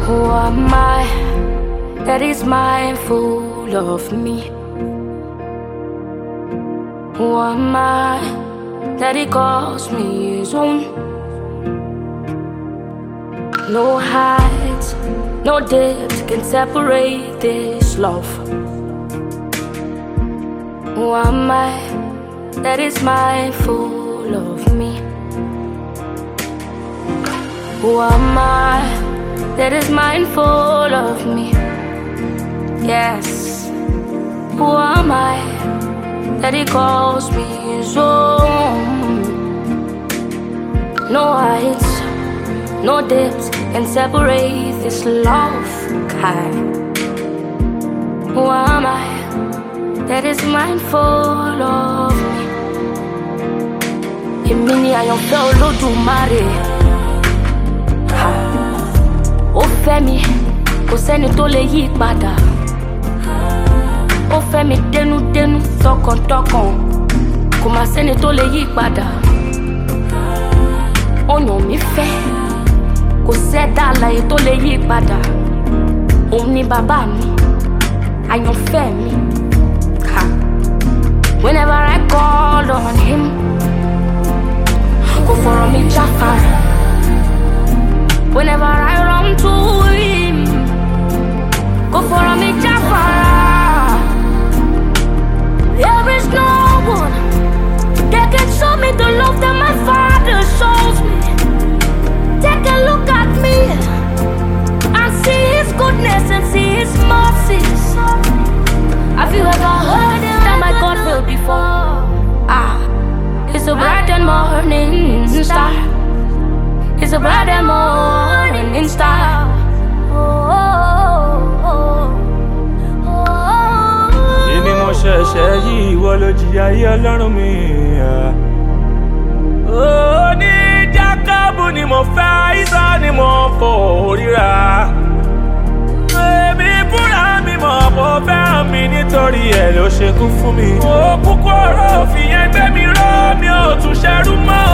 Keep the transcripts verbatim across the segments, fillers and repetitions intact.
Who am I that is mindful of me? Who am I that he calls me his own? No height, no depth can separate this love. Who am I that is mindful of me? Who am I that is mindful of me? Yes. Who am I that he calls me his own? No heights, no depths can separate this love kind. Who am I that is mindful of me? Èmi ni àyànfẹ́ Olódùmarè. Ó fẹ́ mi, kò sẹ́ni tó lè yí padà. Ó fẹ́ mi dénúdénú, tọkàntọkàn, kò má sẹ́ni tó lè yí padà. Ó yàn mí fẹ́, kò sẹ́dá alààyè tó lè yí padà. Òun ni bàbá mi, àyànfẹ́ mi. Whenever I call on him, kò fọ̀rọ̀ mi jáfara. Whenever I run to him, go for me Jafara. There is no one that can show me the love that my Father shows me. Take a look at me and see his goodness and see his mercies. Have you ever heard that my God felt before? Ah, it's a bright and morning star. It's a bright and morning star. Oh, oh, oh, oh. Èmi mo ṣẹ̀ṣẹ̀ yí ìwọ ló jìyà ayé Ọlọ́run mi. Ó ní Jákọ́bù ni mo fẹ́, Ísọ̀ ni mo fòríra. Èmi fúnra mi mọ̀ bó fẹ́ràn mi nítorí ẹ̀ ló ṣe kú fún mi. Ó kúkú ọ̀rọ̀ òfin yẹn gbé mi ró, mi ò tún ṣẹrú mọ́.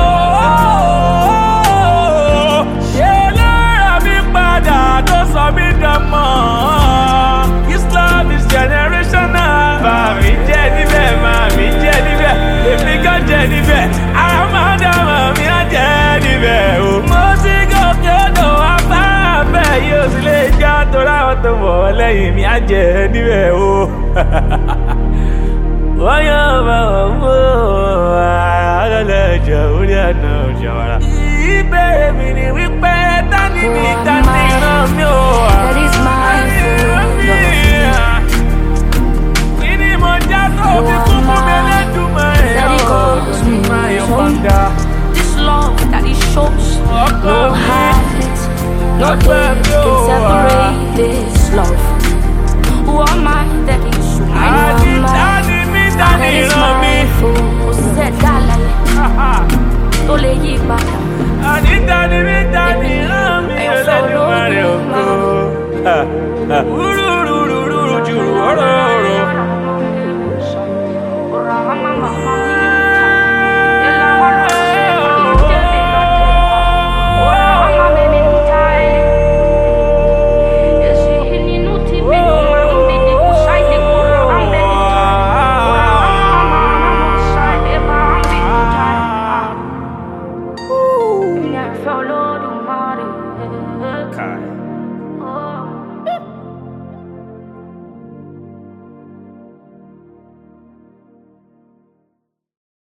Ṣé lọ́rọ̀ mi padà tó sọ mí dánmọ́? His love is generational. Màmí jẹ́ níbẹ̀, màmí jẹ́ níbẹ̀, èmi kan jẹ́ níbẹ̀, ara máa dá màmí á jẹ́ níbẹ̀ o. Mo ti gòkè odò afárá yóò sì lè já tó láwọn tó bọ̀ lẹ́yìn mi á jẹ́ níbẹ̀ o. Wọ́n yóò bá wọn mú àlọ́lẹ́jọ́ orí àná òjòwàrà. Ìbéèrè mi ni wípé tani mi tani ràn mí o. That is mindful of me. Kí ni mo já tó fi kún fún mi lẹ́dùnmọ́ ẹ̀ ọ́? This love that he shows, no height, no depth can separate this love. Who am I that he should? Who am I that is mindful? Kò sẹ́dá alààyè tó lè yí padà. Àdìtàní mi tani rán mi Olódùmarè ògo. Rúrúrúrúrú jùrù ọ̀rọ̀ ọ̀rọ̀. Follow the money.